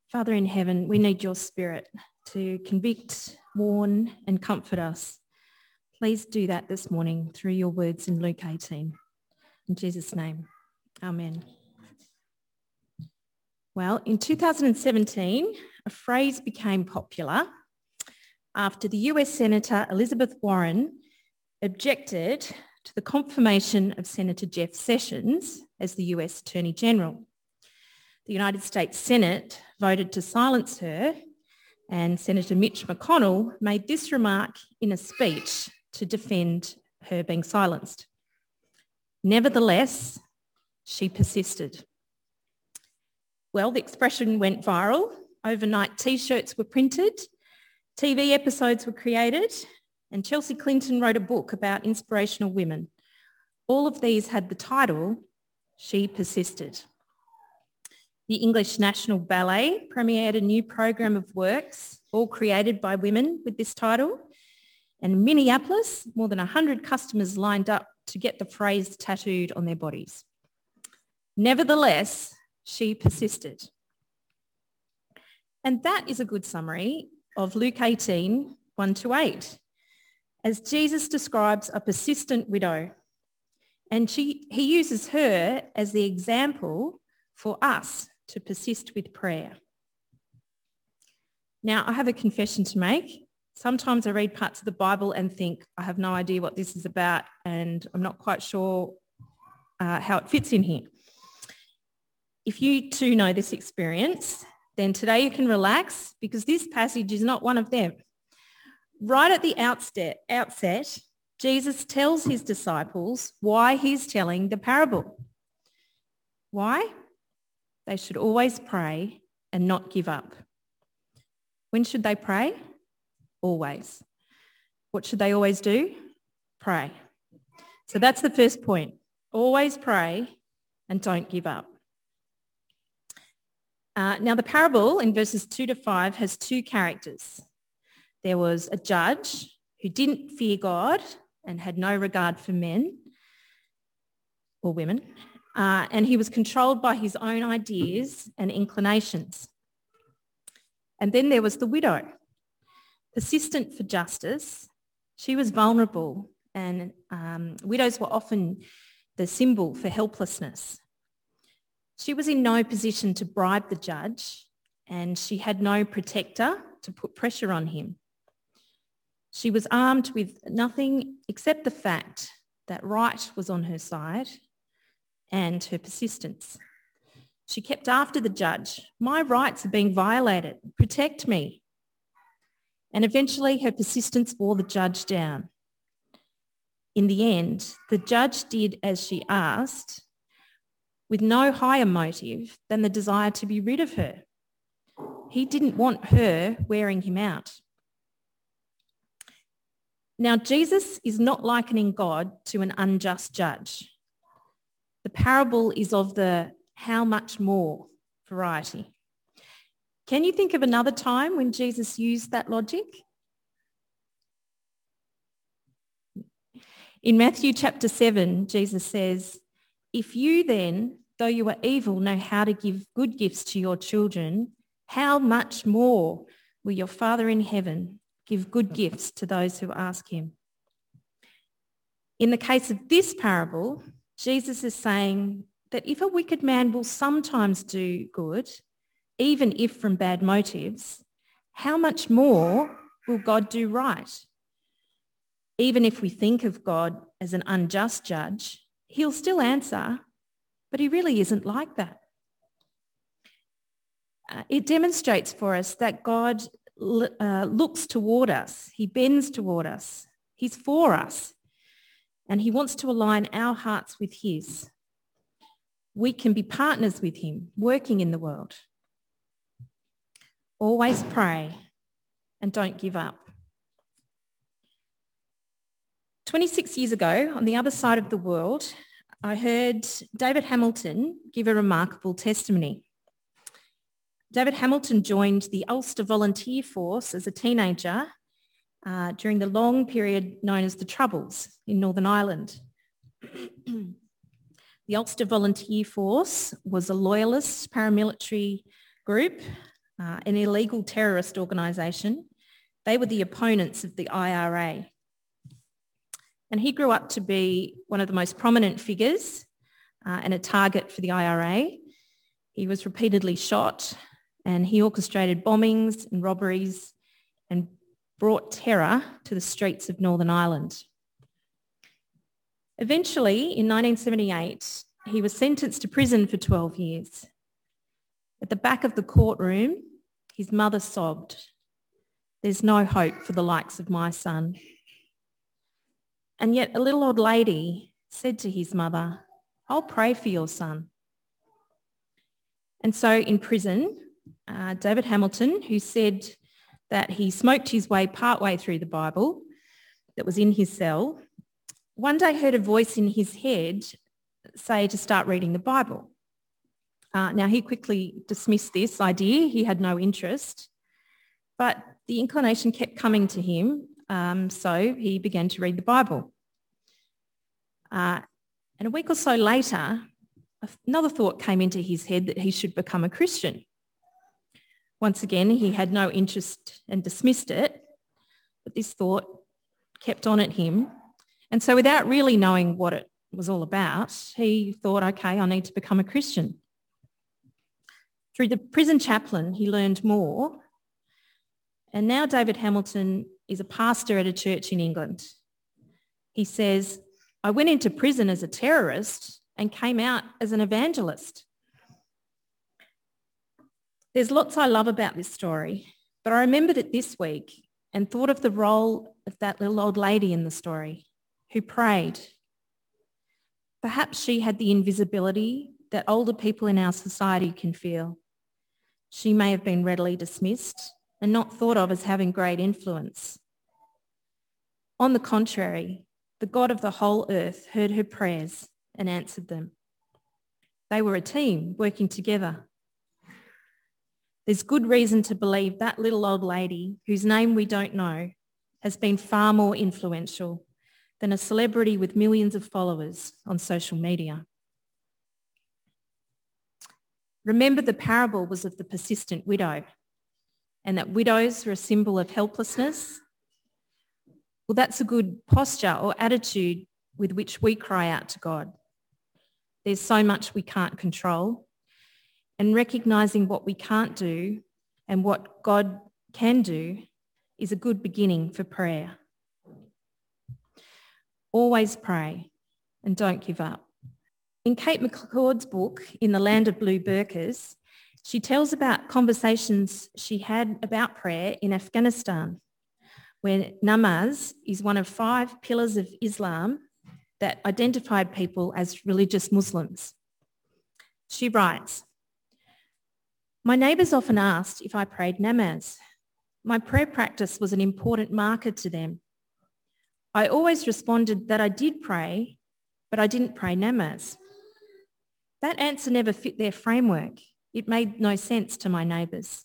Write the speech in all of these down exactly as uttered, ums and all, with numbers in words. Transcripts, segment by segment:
Father in heaven, we need your Spirit to convict, warn and comfort us. Please do that this morning through your words in Luke eighteen. In Jesus' name, amen. Well, in two thousand seventeen, a phrase became popular after the U S Senator Elizabeth Warren objected to the confirmation of Senator Jeff Sessions as the U S Attorney General. The United States Senate voted to silence her, and Senator Mitch McConnell made this remark in a speech to defend her being silenced. Nevertheless, she persisted. Well, the expression went viral. Overnight T-shirts were printed, T V episodes were created, and Chelsea Clinton wrote a book about inspirational women. All of these had the title, She Persisted. The English National Ballet premiered a new program of works, all created by women with this title. And in Minneapolis, more than one hundred customers lined up to get the phrase tattooed on their bodies. Nevertheless, she persisted. And that is a good summary of Luke eighteen, one to eight, as Jesus describes a persistent widow. And she, he uses her as the example for us to persist with prayer. Now, I have a confession to make. Sometimes I read parts of the Bible and think, I have no idea what this is about, and I'm not quite sure uh, how it fits in here. If you too know this experience, then today you can relax, because this passage is not one of them. Right at the outset, outset, Jesus tells his disciples why he's telling the parable. Why? They should always pray and not give up. When should they pray? Always. What should they always do? Pray. So that's the first point. Always pray and don't give up. Uh, now the parable in verses two to five has two characters. There was a judge who didn't fear God and had no regard for men or women. Uh, and he was controlled by his own ideas and inclinations. And then there was the widow, persistent for justice. She was vulnerable, and um, widows were often the symbol for helplessness. She was in no position to bribe the judge, and she had no protector to put pressure on him. She was armed with nothing except the fact that right was on her side and her persistence. She kept after the judge. My rights are being violated. Protect me. And eventually her persistence wore the judge down. In the end, the judge did as she asked, with no higher motive than the desire to be rid of her. He didn't want her wearing him out. Now, Jesus is not likening God to an unjust judge. The parable is of the how much more variety. Can you think of another time when Jesus used that logic? In Matthew chapter seven, Jesus says, if you then, though you are evil, know how to give good gifts to your children, how much more will your Father in heaven give good gifts to those who ask him? In the case of this parable, Jesus is saying that if a wicked man will sometimes do good, even if from bad motives, how much more will God do right? Even if we think of God as an unjust judge, he'll still answer, but he really isn't like that. Uh, it demonstrates for us that God uh, looks toward us. He bends toward us. He's for us. And he wants to align our hearts with his. We can be partners with him, working in the world. Always pray and don't give up. twenty-six years ago, on the other side of the world, I heard David Hamilton give a remarkable testimony. David Hamilton joined the Ulster Volunteer Force as a teenager uh, during the long period known as the Troubles in Northern Ireland. The Ulster Volunteer Force was a loyalist paramilitary group uh, an illegal terrorist organisation. They were the opponents of the I R A. And he grew up to be one of the most prominent figures uh, and a target for the I R A. He was repeatedly shot and he orchestrated bombings and robberies and brought terror to the streets of Northern Ireland. Eventually, in nineteen seventy-eight, he was sentenced to prison for twelve years. At the back of the courtroom, his mother sobbed, "There's no hope for the likes of my son." And yet a little old lady said to his mother, "I'll pray for your son." And so in prison, uh, David Hamilton, who said that he smoked his way partway through the Bible that was in his cell, one day heard a voice in his head say to start reading the Bible. Uh, now, he quickly dismissed this idea. He had no interest, but the inclination kept coming to him, um, so he began to read the Bible. Uh, and a week or so later, another thought came into his head that he should become a Christian. Once again, he had no interest and dismissed it, but this thought kept on at him. And so without really knowing what it was all about, he thought, okay, I need to become a Christian. Through the prison chaplain, he learned more. And now David Hamilton is a pastor at a church in England. He says, "I went into prison as a terrorist and came out as an evangelist." There's lots I love about this story, but I remembered it this week and thought of the role of that little old lady in the story who prayed. Perhaps she had the invisibility that older people in our society can feel. She may have been readily dismissed and not thought of as having great influence. On the contrary, the God of the whole earth heard her prayers and answered them. They were a team working together. There's good reason to believe that little old lady, whose name we don't know, has been far more influential than a celebrity with millions of followers on social media. Remember, the parable was of the persistent widow, and that widows were a symbol of helplessness. Well, that's a good posture or attitude with which we cry out to God. There's so much we can't control, and recognising what we can't do and what God can do is a good beginning for prayer. Always pray and don't give up. In Kate McCord's book, In the Land of Blue Burqas, she tells about conversations she had about prayer in Afghanistan, where namaz is one of five pillars of Islam that identified people as religious Muslims. She writes, "My neighbours often asked if I prayed namaz. My prayer practice was an important marker to them. I always responded that I did pray, but I didn't pray namaz. That answer never fit their framework. It made no sense to my neighbours.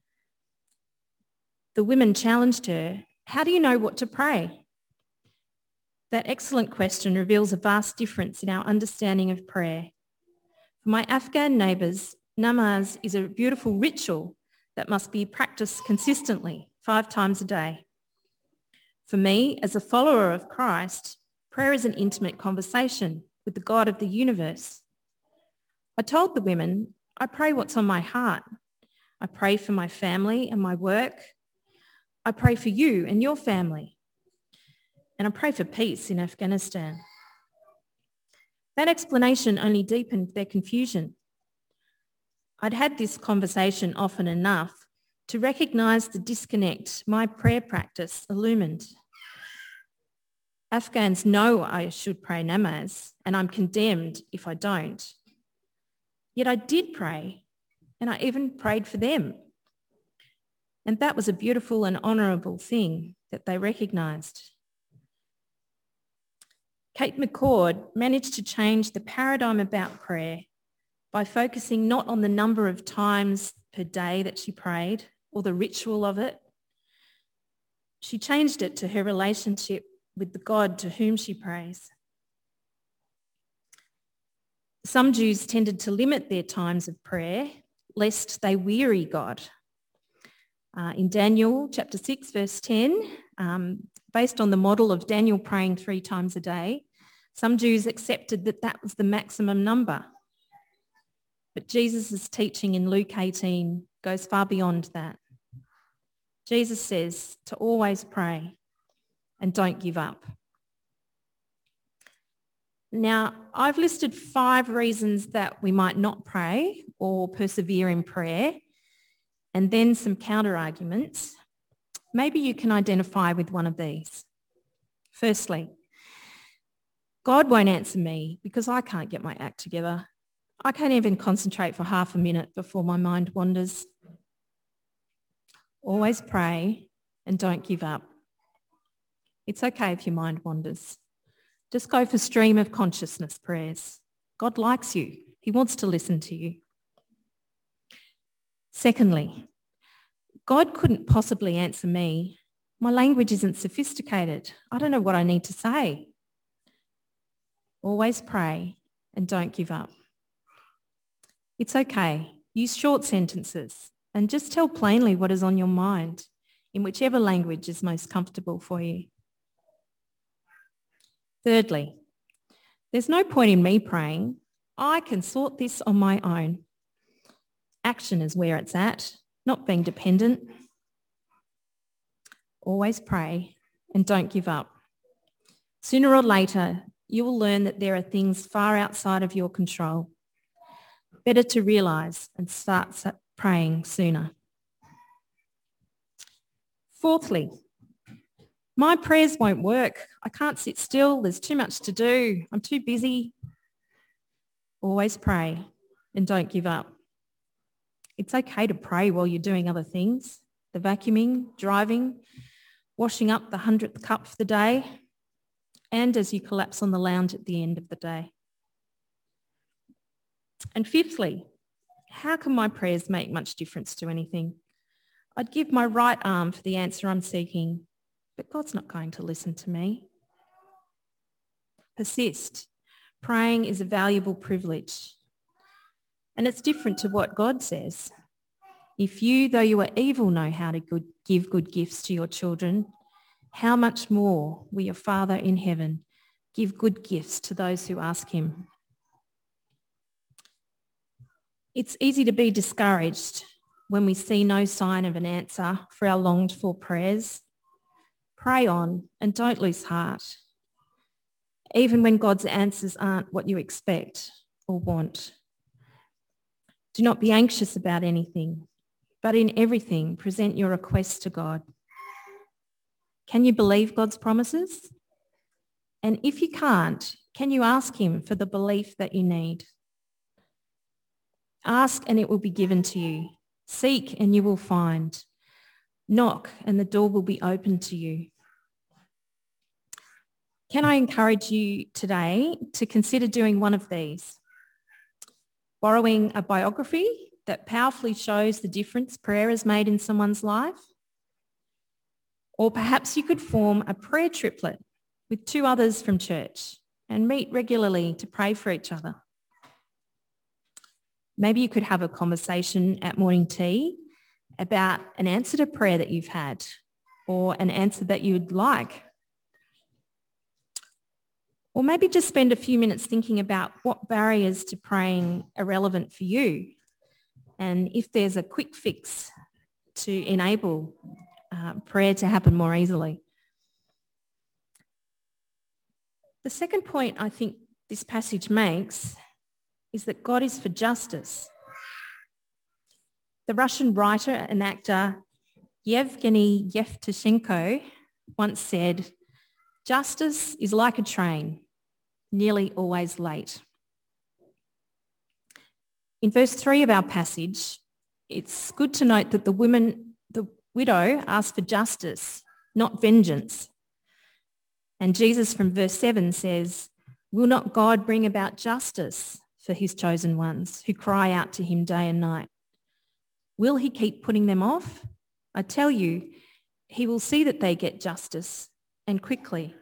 The women challenged her, 'How do you know what to pray?' That excellent question reveals a vast difference in our understanding of prayer. For my Afghan neighbours, namaz is a beautiful ritual that must be practiced consistently, five times a day. For me, as a follower of Christ, prayer is an intimate conversation with the God of the universe. I told the women, I pray what's on my heart. I pray for my family and my work. I pray for you and your family. And I pray for peace in Afghanistan." That explanation only deepened their confusion. I'd had this conversation often enough to recognise the disconnect my prayer practice illumined. Afghans know I should pray namaz, and I'm condemned if I don't. Yet I did pray, and I even prayed for them. And that was a beautiful and honourable thing that they recognised. Kate McCord managed to change the paradigm about prayer by focusing not on the number of times per day that she prayed or the ritual of it. She changed it to her relationship with the God to whom she prays. Some Jews tended to limit their times of prayer lest they weary God. Uh, in Daniel chapter six, verse ten, um, based on the model of Daniel praying three times a day, some Jews accepted that that was the maximum number. But Jesus' teaching in Luke eighteen goes far beyond that. Jesus says to always pray and don't give up. Now, I've listed five reasons that we might not pray or persevere in prayer, and then some counter-arguments. Maybe you can identify with one of these. Firstly, God won't answer me because I can't get my act together. I can't even concentrate for half a minute before my mind wanders. Always pray and don't give up. It's okay if your mind wanders. Just go for stream of consciousness prayers. God likes you. He wants to listen to you. Secondly, God couldn't possibly answer me. My language isn't sophisticated. I don't know what I need to say. Always pray and don't give up. It's okay. Use short sentences and just tell plainly what is on your mind in whichever language is most comfortable for you. Thirdly, there's no point in me praying. I can sort this on my own. Action is where it's at, not being dependent. Always pray and don't give up. Sooner or later, you will learn that there are things far outside of your control. Better to realise and start praying sooner. Fourthly, my prayers won't work. I can't sit still. There's too much to do. I'm too busy. Always pray and don't give up. It's okay to pray while you're doing other things, the vacuuming, driving, washing up the hundredth cup for the day, and as you collapse on the lounge at the end of the day. And fifthly, how can my prayers make much difference to anything? I'd give my right arm for the answer I'm seeking, but God's not going to listen to me. Persist. Praying is a valuable privilege. And it's different to what God says. If you, though you are evil, know how to good, give good gifts to your children, how much more will your Father in heaven give good gifts to those who ask him? It's easy to be discouraged when we see no sign of an answer for our longed-for prayers. Pray on and don't lose heart, even when God's answers aren't what you expect or want. Do not be anxious about anything, but in everything present your requests to God. Can you believe God's promises? And if you can't, can you ask him for the belief that you need? Ask and it will be given to you. Seek and you will find. Knock and the door will be opened to you. Can I encourage you today to consider doing one of these? Borrowing a biography that powerfully shows the difference prayer has made in someone's life. Or perhaps you could form a prayer triplet with two others from church and meet regularly to pray for each other. Maybe you could have a conversation at morning tea about an answer to prayer that you've had or an answer that you'd like. Or maybe just spend a few minutes thinking about what barriers to praying are relevant for you and if there's a quick fix to enable uh, prayer to happen more easily. The second point I think this passage makes is that God is for justice. The Russian writer and actor Yevgeny Yevtushenko once said, "Justice is like a train, nearly always late." In verse three of our passage, it's good to note that the woman, the widow, asked for justice, not vengeance. And Jesus from verse seven says, "Will not God bring about justice for his chosen ones who cry out to him day and night? Will he keep putting them off? I tell you, he will see that they get justice, and quickly."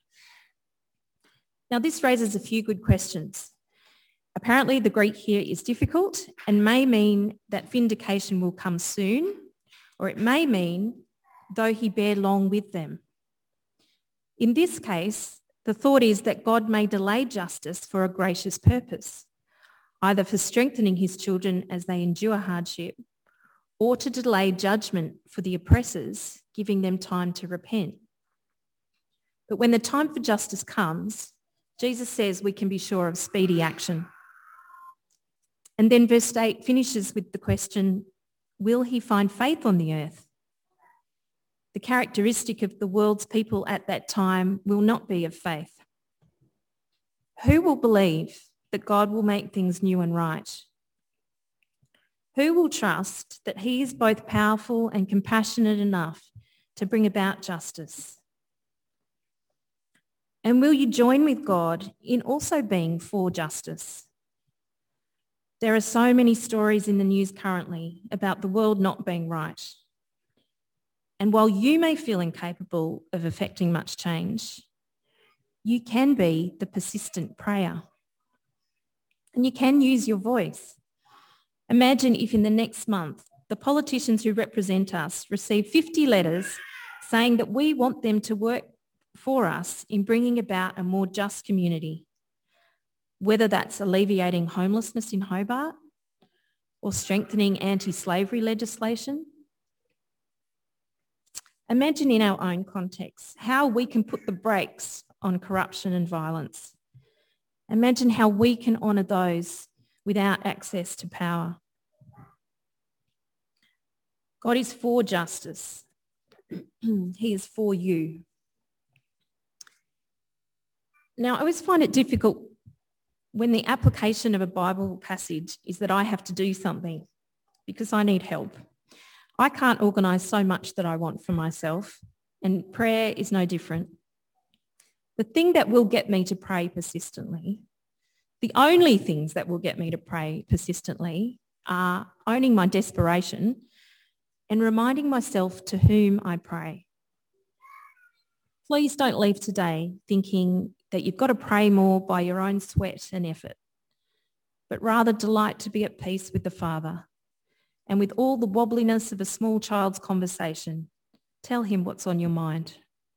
Now, this raises a few good questions. Apparently, the Greek here is difficult and may mean that vindication will come soon or it may mean, though he bear long with them. In this case, the thought is that God may delay justice for a gracious purpose, either for strengthening his children as they endure hardship, or to delay judgment for the oppressors, giving them time to repent. But when the time for justice comes, Jesus says we can be sure of speedy action. And then verse eight finishes with the question, will he find faith on the earth? The characteristic of the world's people at that time will not be of faith. Who will believe that God will make things new and right? Who will trust that he is both powerful and compassionate enough to bring about justice? And will you join with God in also being for justice? There are so many stories in the news currently about the world not being right. And while you may feel incapable of effecting much change, you can be the persistent prayer. And you can use your voice. Imagine if in the next month, the politicians who represent us receive fifty letters saying that we want them to work for us in bringing about a more just community, whether that's alleviating homelessness in Hobart or strengthening anti-slavery legislation. Imagine in our own context how we can put the brakes on corruption and violence. Imagine how we can honour those without access to power. God is for justice. He is for you. Now, I always find it difficult when the application of a Bible passage is that I have to do something because I need help. I can't organise so much that I want for myself, and prayer is no different. The thing that will get me to pray persistently, the only things that will get me to pray persistently are owning my desperation and reminding myself to whom I pray. Please don't leave today thinking that you've got to pray more by your own sweat and effort, but rather delight to be at peace with the Father. And with all the wobbliness of a small child's conversation, tell him what's on your mind.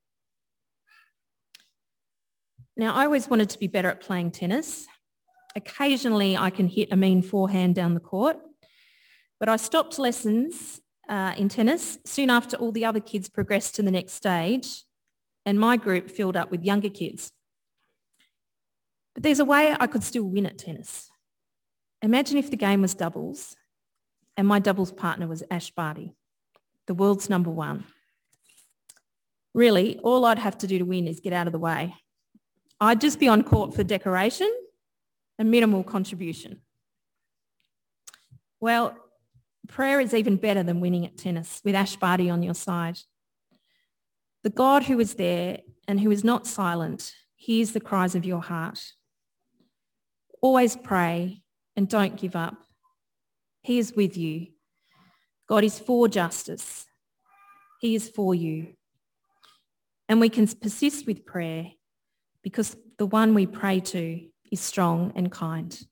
Now, I always wanted to be better at playing tennis. Occasionally, I can hit a mean forehand down the court, but I stopped lessons uh, in tennis soon after all the other kids progressed to the next stage, and my group filled up with younger kids. But there's a way I could still win at tennis. Imagine if the game was doubles and my doubles partner was Ash Barty, the world's number one. Really, all I'd have to do to win is get out of the way. I'd just be on court for decoration and minimal contribution. Well, prayer is even better than winning at tennis with Ash Barty on your side. The God who is there and who is not silent hears the cries of your heart. Always pray and don't give up. He is with you. God is for justice. He is for you. And we can persist with prayer because the one we pray to is strong and kind.